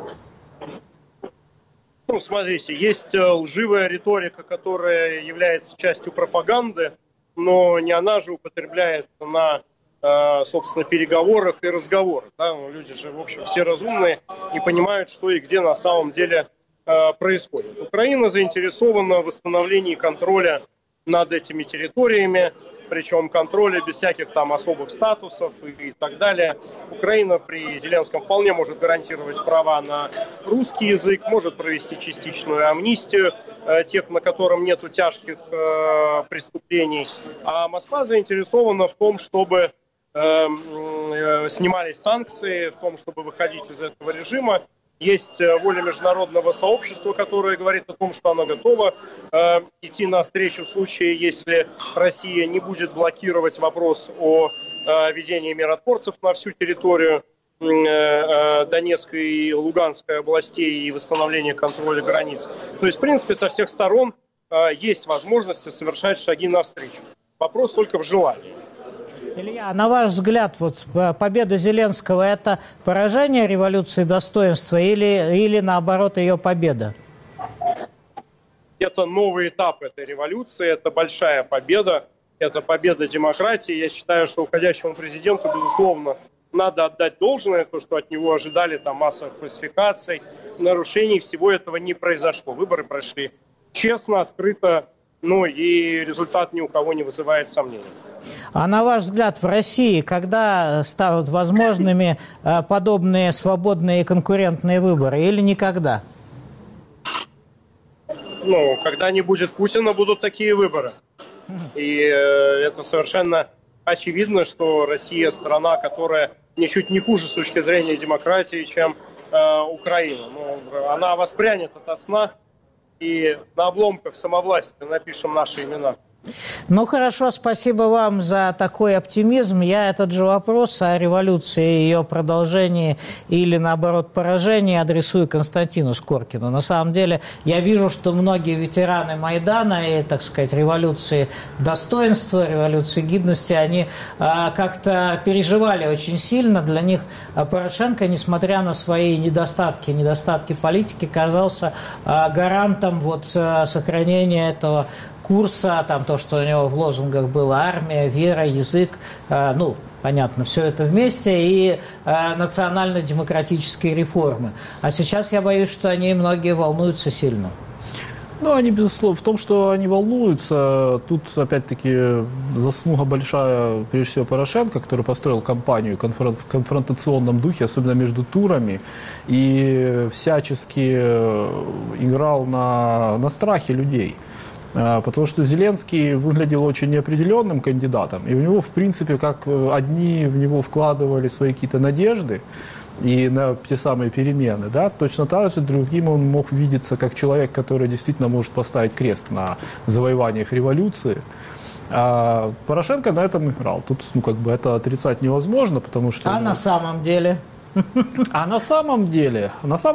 Ну, смотрите, есть лживая риторика, которая является частью пропаганды, но не она же употребляется на, собственно, переговорах и разговорах. Да? Люди же, в общем, все разумные и понимают, что и где на самом деле происходит. Украина заинтересована в восстановлении контроля над этими территориями, причем контроля без всяких там особых статусов и так далее. Украина при Зеленском вполне может гарантировать права на русский язык, может провести частичную амнистию тех, на котором нету тяжких преступлений. А Москва заинтересована в том, чтобы снимались санкции, в том, чтобы выходить из этого режима. Есть воля международного сообщества, которая говорит о том, что она готова идти навстречу в случае, если Россия не будет блокировать вопрос о ведении миротворцев на всю территорию Донецкой и Луганской областей и восстановления контроля границ. То есть, в принципе, со всех сторон есть возможность совершать шаги навстречу. Вопрос только в желании. Илья, на ваш взгляд, вот победа Зеленского – это поражение революции достоинства или наоборот ее победа? Это новый этап этой революции, это большая победа, это победа демократии. Я считаю, что уходящему президенту, безусловно, надо отдать должное, то, что от него ожидали там массовых фальсификаций, нарушений, всего этого не произошло. Выборы прошли честно, открыто, ну и результат ни у кого не вызывает сомнений. А на ваш взгляд, в России когда станут возможными подобные свободные и конкурентные выборы или никогда? Ну, когда не будет Путина, будут такие выборы. И это совершенно очевидно, что Россия страна, которая ничуть не хуже с точки зрения демократии, чем Украина. Но она воспрянет ото сна, и на обломках самовластия напишем наши имена. Ну хорошо, спасибо вам за такой оптимизм. Я этот же вопрос о революции, ее продолжении или, наоборот, поражении адресую Константину Скоркину. На самом деле, я вижу, что многие ветераны Майдана и, так сказать, революции достоинства, революции гидности, они как-то переживали очень сильно. Для них Порошенко, несмотря на свои недостатки политики, казался гарантом сохранения этого курса, там то, что у него в лозунгах было армия, вера, язык, понятно, все это вместе, и национально-демократические реформы. А сейчас я боюсь, что они многие волнуются сильно. Они, безусловно, в том, что они волнуются, тут, опять-таки, заслуга большая, прежде всего, Порошенко, который построил кампанию в конфронтационном духе, особенно между турами, и всячески играл на страхе людей. Потому что Зеленский выглядел очень неопределенным кандидатом, и у него, в принципе, как одни в него вкладывали свои какие-то надежды и на те самые перемены, да, точно так же другим он мог видеться как человек, который действительно может поставить крест на завоеваниях революции. А Порошенко на этом играл. Тут, это отрицать невозможно, потому что... на самом деле... А на самом деле,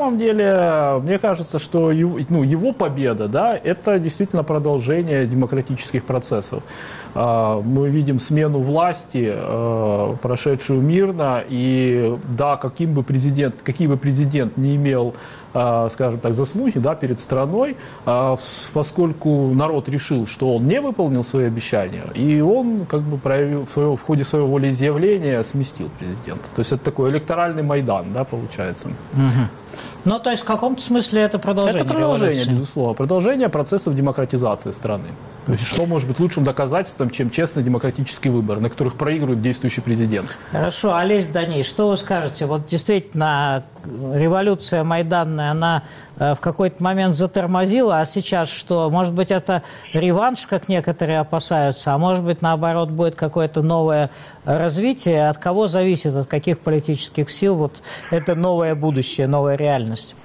мне кажется, что его победа, да, это действительно продолжение демократических процессов. Мы видим смену власти, прошедшую мирно, и да, какой бы президент не имел, скажем так, заслуги, да, перед страной, поскольку народ решил, что он не выполнил свои обещания, и он проявил в ходе своего волеизъявления сместил президента. То есть это такой электоральный Майдан, да, получается. Угу. То есть в каком-то смысле это продолжение Это продолжение, революции. Безусловно. Продолжение процессов демократизации страны. То есть что может быть лучшим доказательством, чем честный демократический выбор, на которых проигрывает действующий президент? Хорошо. Олесь Даней, что вы скажете? Действительно, революция майданная, она в какой-то момент затормозила, а сейчас что? Может быть, это реванш, как некоторые опасаются, а может быть, наоборот, будет какое-то новое развитие? От кого зависит, от каких политических сил это новое будущее, новая реальность?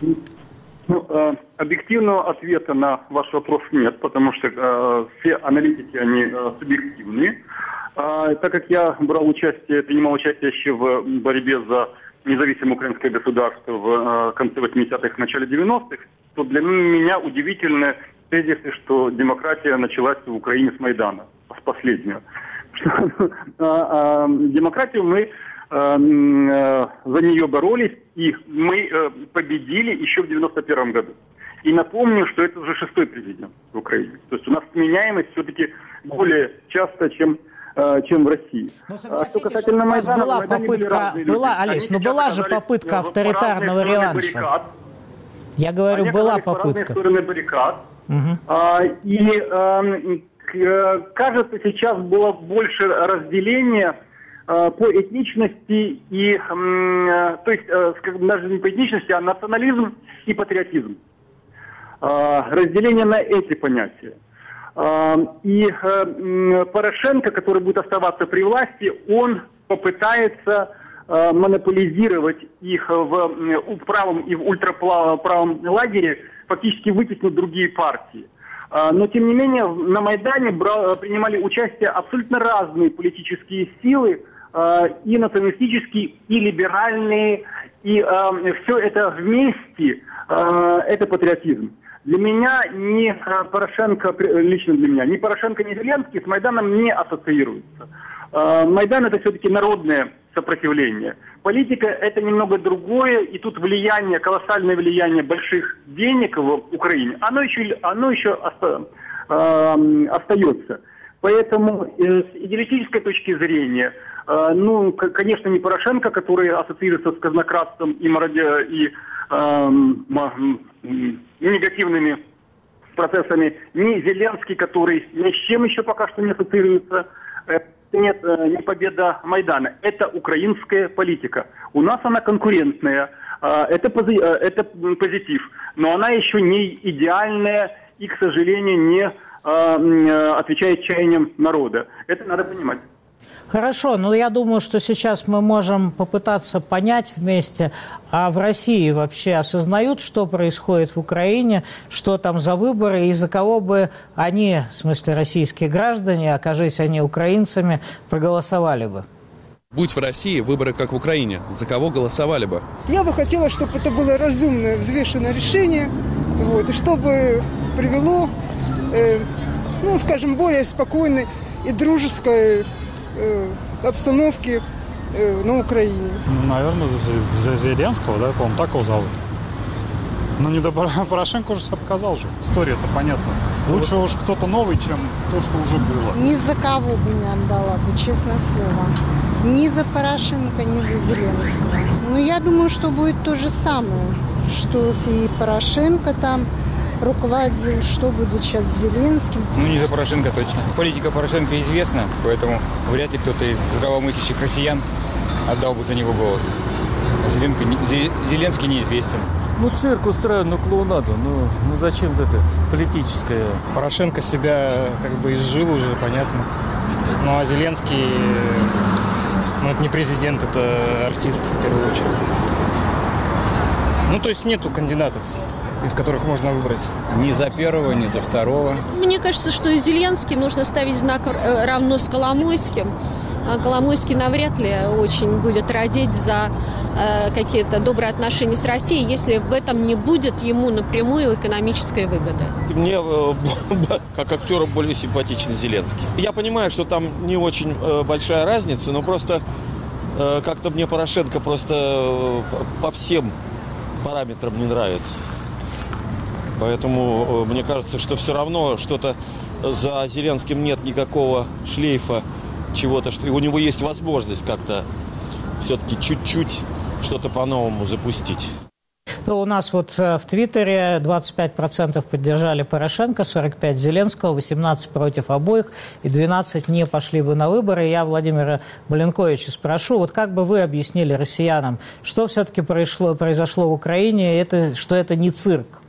Объективного ответа на ваш вопрос нет, потому что все аналитики, они субъективные. Так как я принимал участие еще в борьбе за независимое украинское государство в конце 80-х, начале 90-х, то для меня удивительно тезисы, что демократия началась в Украине с Майдана, с последнего. Демократию мы за нее боролись, и мы победили еще в 91 году. И напомню, что это уже 6-й президент в Украине. То есть у нас сменяемость все-таки более часто, чем в России. Что касательно Майдана, была же попытка авторитарного реванша. Я говорю, была попытка. Стороны баррикад. Кажется, сейчас было больше разделения по этничности то есть даже не по этничности, а национализм и патриотизм. Разделение на эти понятия. И Порошенко, который будет оставаться при власти, он попытается монополизировать их в правом и в ультраправом лагере, фактически вытеснить другие партии. Но, тем не менее, на Майдане принимали участие абсолютно разные политические силы, и националистические, и либеральные, и все это вместе, это патриотизм. Для меня ни Порошенко, лично для меня, ни Порошенко, ни Зеленский с Майданом не ассоциируются. Майдан — это все-таки народное сопротивление. Политика — это немного другое, и тут колоссальное влияние больших денег в Украине, оно еще остается. Поэтому с идеалистической точки зрения, конечно, не Порошенко, который ассоциируется с казнократством и негативными процессами, ни Зеленский, который ни с чем еще пока что не ассоциируется. Нет, не победа Майдана. Это украинская политика. У нас она конкурентная. Это позитив. Но она еще не идеальная и, к сожалению, не отвечает чаяниям народа. Это надо понимать. Хорошо, но я думаю, что сейчас мы можем попытаться понять вместе, а в России вообще осознают, что происходит в Украине, что там за выборы, и за кого бы они, в смысле российские граждане, окажись они украинцами, проголосовали бы? Будь в России выборы, как в Украине, за кого голосовали бы? Я бы хотела, чтобы это было разумное, взвешенное решение, и чтобы привело, скажем, более спокойной и дружеской обстановки на Украине. Наверное, за Зеленского, да, по-моему, так его зовут. Но не до Порошенко уже себя показал же. История-то понятна. Лучше уж кто-то новый, чем то, что уже было. Ни за кого бы не отдала бы, честное слово. Ни за Порошенко, ни за Зеленского. Но я думаю, что будет то же самое, что и Порошенко там руководил, что будет сейчас с Зеленским. Не за Порошенко точно. Политика Порошенко известна, поэтому вряд ли кто-то из здравомыслящих россиян отдал бы за него голос. А Зеленский неизвестен. Цирк устраивает, клоунаду. Зачем это политическое? Порошенко себя изжил уже, понятно. А Зеленский, это не президент, это артист в первую очередь. То есть нету кандидатов, из которых можно выбрать. Ни за первого, ни за второго. Мне кажется, что и Зеленский нужно ставить знак равно с Коломойским. А Коломойский навряд ли очень будет родить за какие-то добрые отношения с Россией, если в этом не будет ему напрямую экономической выгоды. Мне, как актеру, более симпатичен Зеленский. Я понимаю, что там не очень большая разница, но просто как-то мне Порошенко просто по всем параметрам не нравится. Поэтому мне кажется, что все равно что-то за Зеленским нет никакого шлейфа, чего-то, что у него есть возможность как-то все-таки чуть-чуть что-то по-новому запустить. У нас в Твиттере 25% поддержали Порошенко, 45% Зеленского, 18% против обоих и 12% не пошли бы на выборы. Я Владимира Маленковича спрошу, как бы вы объяснили россиянам, что все-таки произошло в Украине, что это не цирк?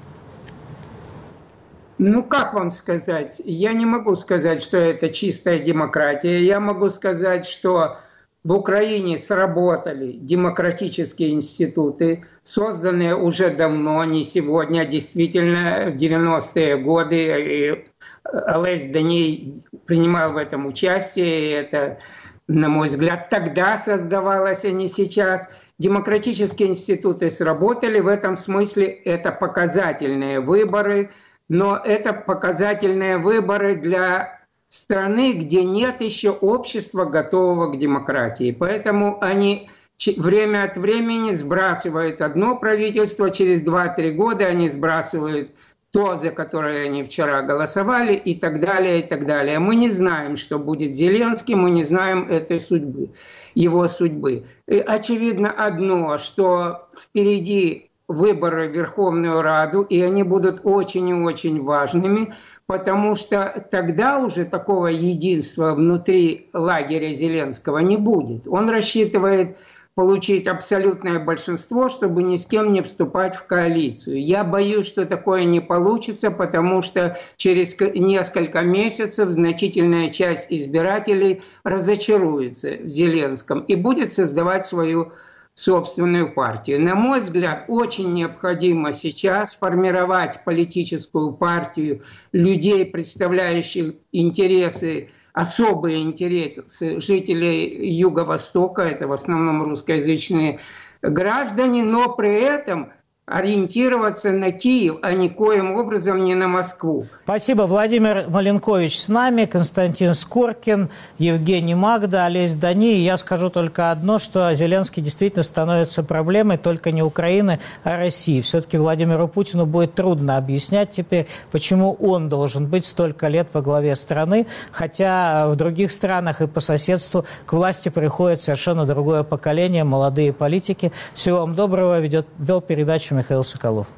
Как вам сказать? Я не могу сказать, что это чистая демократия. Я могу сказать, что в Украине сработали демократические институты, созданные уже давно, не сегодня, а действительно в 90-е годы. И Олесь Даней принимал в этом участие. И это, на мой взгляд, тогда создавалось, а не сейчас. Демократические институты сработали. В этом смысле это показательные выборы. Но это показательные выборы для страны, где нет еще общества, готового к демократии. Поэтому они время от времени сбрасывают одно правительство, через 2-3 года они сбрасывают то, за которое они вчера голосовали, и так далее, и так далее. Мы не знаем, что будет с Зеленским, мы не знаем этой судьбы, его судьбы. И очевидно одно, что впереди выборы в Верховную Раду, и они будут очень и очень важными, потому что тогда уже такого единства внутри лагеря Зеленского не будет. Он рассчитывает получить абсолютное большинство, чтобы ни с кем не вступать в коалицию. Я боюсь, что такое не получится, потому что через несколько месяцев значительная часть избирателей разочаруется в Зеленском и будет создавать свою собственную партию. На мой взгляд, очень необходимо сейчас формировать политическую партию людей, представляющих интересы, особые интересы жителей Юго-Востока, это в основном русскоязычные граждане, но при этом ориентироваться на Киев, а никоим образом не на Москву. Спасибо. Владимир Маленкович с нами, Константин Скоркин, Евгений Магда, Олесь Даней. Я скажу только одно, что Зеленский действительно становится проблемой только не Украины, а России. Все-таки Владимиру Путину будет трудно объяснять теперь, почему он должен быть столько лет во главе страны, хотя в других странах и по соседству к власти приходит совершенно другое поколение, молодые политики. Всего вам доброго. Вел передачу Михаил Соколов.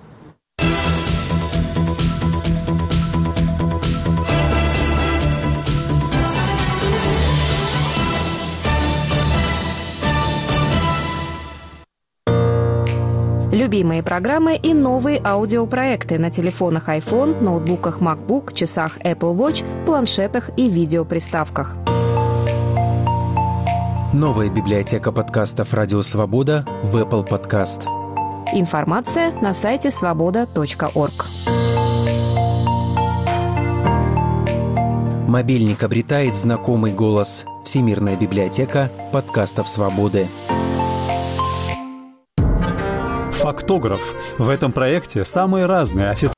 любимые программы и новые аудиопроекты на телефонах iPhone, ноутбуках MacBook, часах Apple Watch, планшетах и видеоприставках. Новая библиотека подкастов «Радио Свобода» в Apple Podcast. Информация на сайте svoboda.org. Мобильник обретает знакомый голос. Всемирная библиотека подкастов «Свободы». Фактограф. В этом проекте самые разные официальные